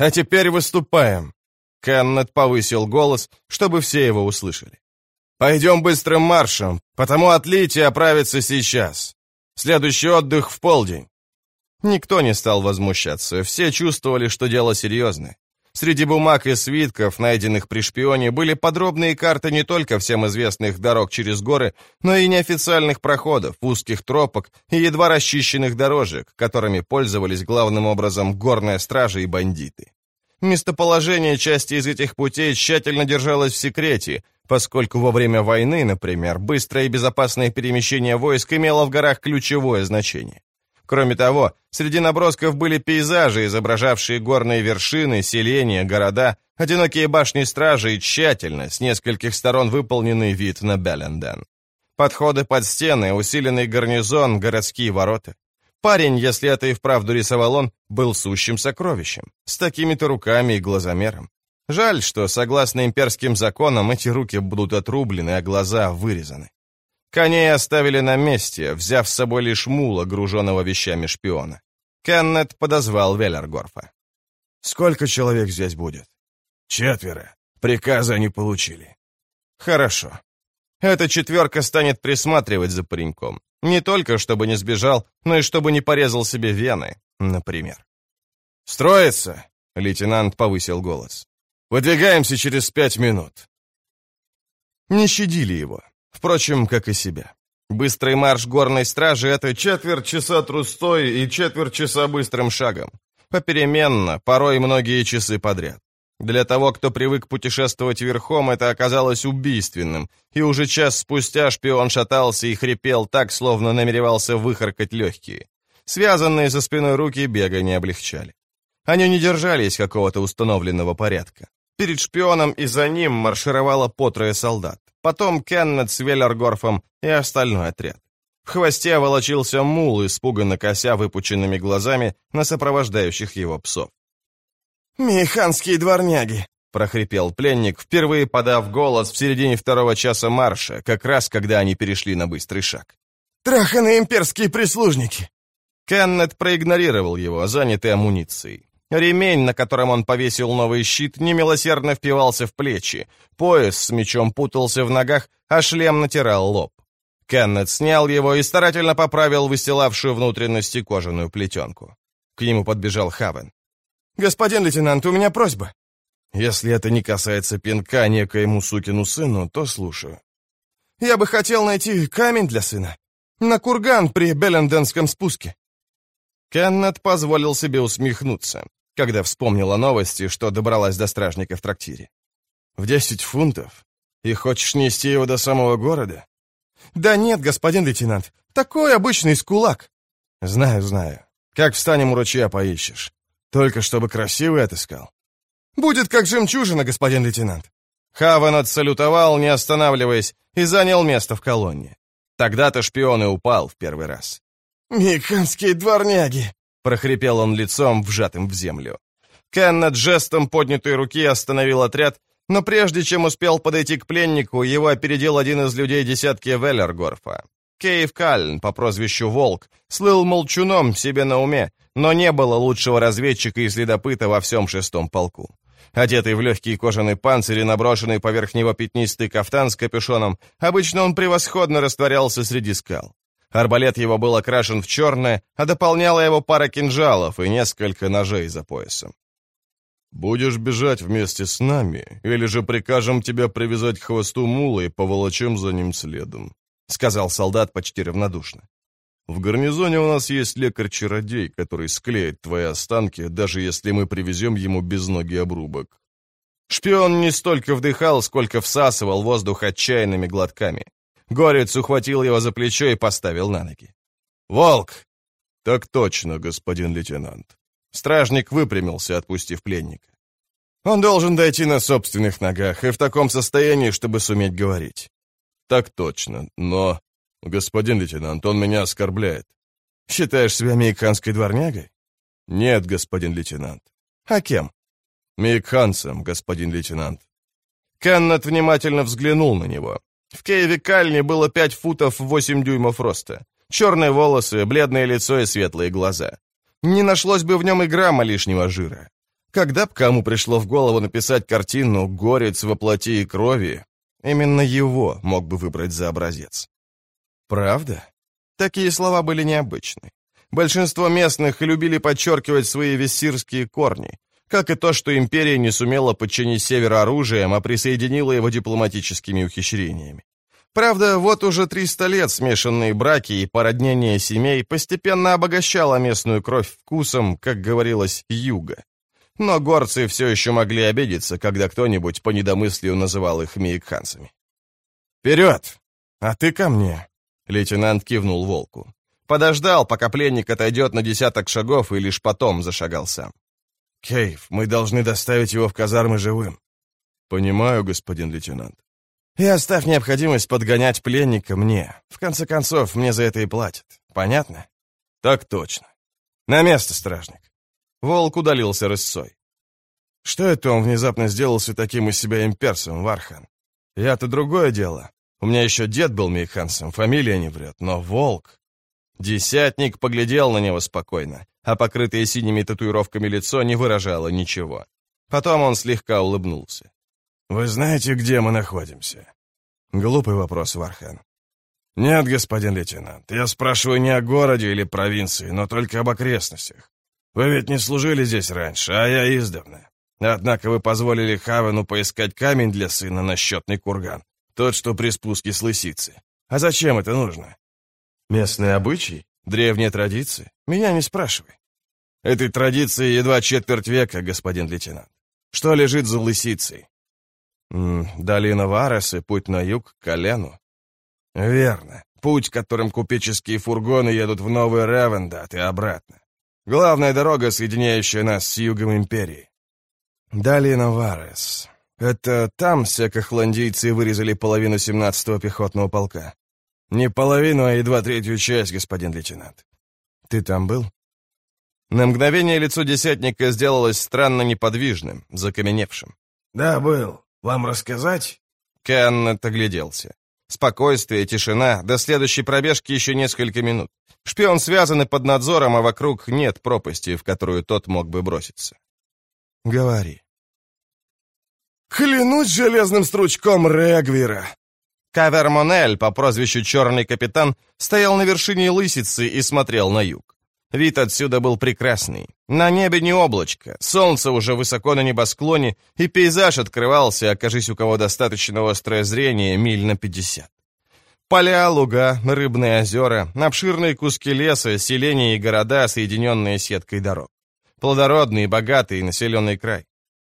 А теперь выступаем!» Кеннет повысил голос, чтобы все его услышали. «Пойдем быстрым маршем, потому отлить и оправиться сейчас. Следующий отдых в полдень». Никто не стал возмущаться, все чувствовали, что дело серьезное. Среди бумаг и свитков, найденных при шпионе, были подробные карты не только всем известных дорог через горы, но и неофициальных проходов, узких тропок и едва расчищенных дорожек, которыми пользовались главным образом горная стража и бандиты. Местоположение части из этих путей тщательно держалось в секрете, поскольку во время войны, например, быстрое и безопасное перемещение войск имело в горах ключевое значение. Кроме того, среди набросков были пейзажи, изображавшие горные вершины, селения, города, одинокие башни стражи и тщательно, с нескольких сторон выполненный вид на Белленден. Подходы под стены, усиленный гарнизон, городские ворота. Парень, если это и вправду рисовал он, был сущим сокровищем, с такими-то руками и глазомером. Жаль, что, согласно имперским законам, эти руки будут отрублены, а глаза вырезаны. Коней оставили на месте, взяв с собой лишь мула, груженного вещами шпиона. Кеннет подозвал Веллергорфа. «Сколько человек здесь будет?» 4. Приказа они получили. «Хорошо. Эта четверка станет присматривать за пареньком. Не только, чтобы не сбежал, но и чтобы не порезал себе вены, например». «Строится!» — лейтенант повысил голос. «Выдвигаемся через 5 минут». Не щадили его. Впрочем, как и себя. Быстрый марш горной стражи — это четверть часа трустой и четверть часа быстрым шагом. Попеременно, порой многие часы подряд. Для того, кто привык путешествовать верхом, это оказалось убийственным, и уже час спустя шпион шатался и хрипел так, словно намеревался выхаркать легкие. Связанные за спиной руки бега не облегчали. Они не держались какого-то установленного порядка. Перед шпионом и за ним маршировало по 3 солдат. Потом Кеннет с Веллергорфом и остальной отряд. В хвосте волочился мул, испуганно кося выпученными глазами на сопровождающих его псов. «Механские дворняги!» — прохрипел пленник, впервые подав голос в середине 2-го часа марша, как раз когда они перешли на быстрый шаг. «Траханые имперские прислужники!» Кеннет проигнорировал его, занятый амуницией. Ремень, на котором он повесил новый щит, немилосердно впивался в плечи, пояс с мечом путался в ногах, а шлем натирал лоб. Кеннет снял его и старательно поправил выстилавшую внутренности кожаную плетенку. К нему подбежал Хавен. «Господин лейтенант, у меня просьба». «Если это не касается пинка некоему сукину сыну, то слушаю». «Я бы хотел найти камень для сына. На курган при Белленденском спуске». Кеннет позволил себе усмехнуться, когда вспомнил о новости, что добралась до стражника в трактире. «В 10 фунтов? И хочешь нести его до самого города?» «Да нет, господин лейтенант, такой обычный скулак». «Знаю. Как встанем у ручья, поищешь. Только чтобы красивый отыскал». «Будет как жемчужина, господин лейтенант». Хавен отсалютовал, не останавливаясь, и занял место в колонне. Тогда-то шпион и упал в первый раз. «Механские дворняги!» — прохрипел он лицом, вжатым в землю. Кеннет жестом поднятой руки остановил отряд, но прежде чем успел подойти к пленнику, его опередил один из людей десятки Веллергорфа. Кейв Кальн по прозвищу Волк слыл молчуном себе на уме, но не было лучшего разведчика и следопыта во всем 6-м полку. Одетый в легкий кожаный панцирь и наброшенный поверх него пятнистый кафтан с капюшоном, обычно он превосходно растворялся среди скал. Арбалет его был окрашен в черное, а дополняла его пара кинжалов и несколько ножей за поясом. «Будешь бежать вместе с нами, или же прикажем тебя привязать к хвосту мула и поволочем за ним следом», — сказал солдат почти равнодушно. «В гарнизоне у нас есть лекарь-чародей, который склеит твои останки, даже если мы привезем ему безногий обрубок». Шпион не столько вдыхал, сколько всасывал воздух отчаянными глотками. Горец ухватил его за плечо и поставил на ноги. «Волк!» «Так точно, господин лейтенант». Стражник выпрямился, отпустив пленника. «Он должен дойти на собственных ногах и в таком состоянии, чтобы суметь говорить». «Так точно, но...» «Господин лейтенант, он меня оскорбляет». «Считаешь себя мейкханской дворнягой?» «Нет, господин лейтенант». «А кем?» «Мейкханцем, господин лейтенант». Кеннет внимательно взглянул на него. В Кейве Кальне было 5 футов 8 дюймов роста. Черные волосы, бледное лицо и светлые глаза. Не нашлось бы в нем и грамма лишнего жира. Когда б кому пришло в голову написать картину «Горец во плоти и крови», именно его мог бы выбрать за образец. Правда? Такие слова были необычны. Большинство местных любили подчеркивать свои виссирские корни, как и то, что империя не сумела подчинить Север оружием, а присоединила его дипломатическими ухищрениями. Правда, вот уже 300 лет смешанные браки и породнение семей постепенно обогащало местную кровь вкусом, как говорилось, юга. Но горцы все еще могли обидеться, когда кто-нибудь по недомыслию называл их мейкханцами. «Вперед! А ты ко мне!» — лейтенант кивнул волку. Подождал, пока пленник отойдет на 10 шагов, и лишь потом зашагал сам. «Кейв, мы должны доставить его в казармы живым». «Понимаю, господин лейтенант. И оставь необходимость подгонять пленника мне. В конце концов, мне за это и платят. Понятно?» «Так точно. На место, стражник». Волк удалился рысцой. «Что это он внезапно сделался таким из себя имперцем, Вархан? Я-то другое дело. У меня еще дед был мейхансом, фамилия не врет, но волк...» Десятник поглядел на него спокойно, а покрытое синими татуировками лицо не выражало ничего. Потом он слегка улыбнулся. «Вы знаете, где мы находимся?» Глупый вопрос, Вархан. «Нет, господин лейтенант, я спрашиваю не о городе или провинции, но только об окрестностях. Вы ведь не служили здесь раньше, а я издавна. Однако вы позволили Хавену поискать камень для сына на счетный курган, тот, что при спуске с лысицы. А зачем это нужно?» «Местный обычай? Древние традиции? Меня не спрашивай. Этой традиции едва четверть века, господин лейтенант. Что лежит за лысицей?» «Долина Варесы, путь на юг, к Колену». «Верно. Путь, которым купеческие фургоны едут в Новый Ревендат и обратно. Главная дорога, соединяющая нас с югом империи». «Долина Варес. Это там секохландийцы вырезали половину 17-го пехотного полка?» «Не половину, а едва третью часть, господин лейтенант». «Ты там был?» На мгновение лицо десятника сделалось странно неподвижным, закаменевшим. «Да, был. Вам рассказать?» Кеннет огляделся. Спокойствие, тишина, до следующей пробежки еще несколько минут. Шпион связан и под надзором, а вокруг нет пропасти, в которую тот мог бы броситься. «Говори». «Клянусь железным стручком Регвира!» Кавер Монель по прозвищу Черный Капитан стоял на вершине лысицы и смотрел на юг. Вид отсюда был прекрасный. На небе не облачко, солнце уже высоко на небосклоне, и пейзаж открывался, окажись у кого достаточно острое зрение, миль на 50. Поля, луга, рыбные озера, обширные куски леса, селения и города, соединенные сеткой дорог. Плодородный, богатый, населенный край.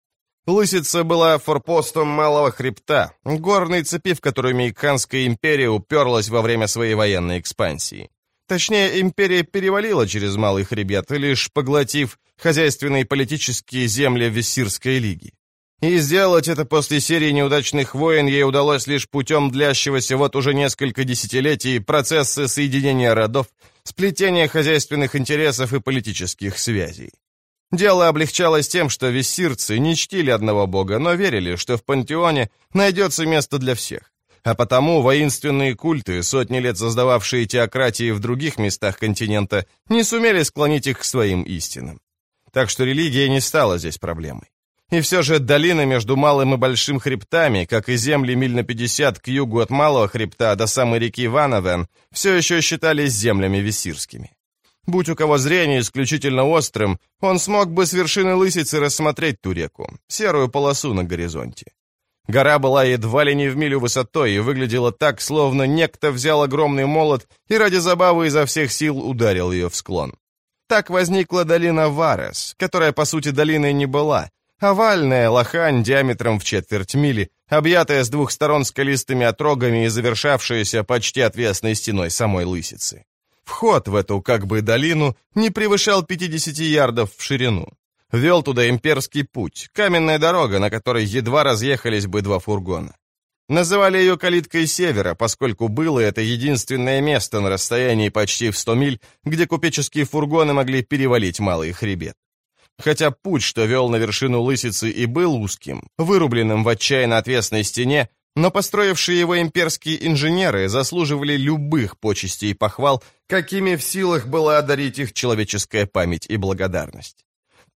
Лысица была форпостом Малого Хребта, горной цепи, в которую Мейкханская империя уперлась во время своей военной экспансии. Точнее, империя перевалила через Малый Хребет, лишь поглотив хозяйственные и политические земли Виссирской лиги. И сделать это после серии неудачных войн ей удалось лишь путем длящегося вот уже несколько десятилетий процесса соединения родов, сплетения хозяйственных интересов и политических связей. Дело облегчалось тем, что виссирцы не чтили одного бога, но верили, что в пантеоне найдется место для всех. А потому воинственные культы, сотни лет создававшие теократии в других местах континента, не сумели склонить их к своим истинам. Так что религия не стала здесь проблемой. И все же долина между Малым и Большим хребтами, как и земли миль на 50 к югу от Малого хребта до самой реки Ванавен, все еще считались землями виссирскими. Будь у кого зрение исключительно острым, он смог бы с вершины лысицы рассмотреть ту реку, серую полосу на горизонте. Гора была едва ли не в милю высотой и выглядела так, словно некто взял огромный молот и ради забавы изо всех сил ударил ее в склон. Так возникла долина Варес, которая по сути долиной не была, овальная лохань диаметром в четверть мили, объятая с двух сторон скалистыми отрогами и завершавшаяся почти отвесной стеной самой лысицы. Вход в эту как бы долину не превышал 50 ярдов в ширину. Вел туда имперский путь, каменная дорога, на которой едва разъехались бы 2 фургона. Называли ее калиткой севера, поскольку было это единственное место на расстоянии почти в 100 миль, где купеческие фургоны могли перевалить Малый хребет. Хотя путь, что вел на вершину лысицы, и был узким, вырубленным в отчаянно отвесной стене, но построившие его имперские инженеры заслуживали любых почестей и похвал, какими в силах была одарить их человеческая память и благодарность.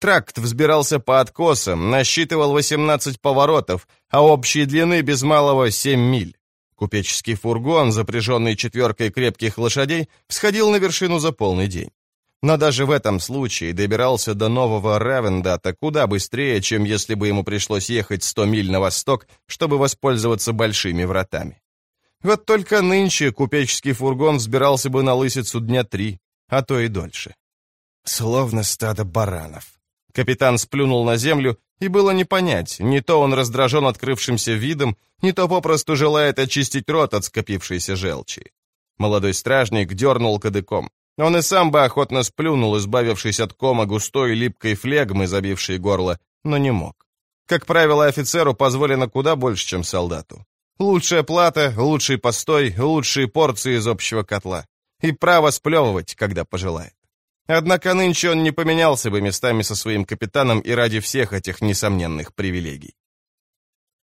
Тракт взбирался по откосам, насчитывал 18 поворотов, а общей длины без малого 7 миль. Купеческий фургон, запряженный 4 крепких лошадей, всходил на вершину за полный день. Но даже в этом случае добирался до Нового Ревендата куда быстрее, чем если бы ему пришлось ехать 100 миль на восток, чтобы воспользоваться большими вратами. Вот только нынче купеческий фургон взбирался бы на лысицу дня 3, а то и дольше. Словно стадо баранов. Капитан сплюнул на землю, и было не понять, не то он раздражен открывшимся видом, не то попросту желает очистить рот от скопившейся желчи. Молодой стражник дернул кадыком. Он и сам бы охотно сплюнул, избавившись от кома густой липкой флегмы, забившей горло, но не мог. Как правило, офицеру позволено куда больше, чем солдату. Лучшая плата, лучший постой, лучшие порции из общего котла. И право сплевывать, когда пожелает. Однако нынче он не поменялся бы местами со своим капитаном и ради всех этих несомненных привилегий.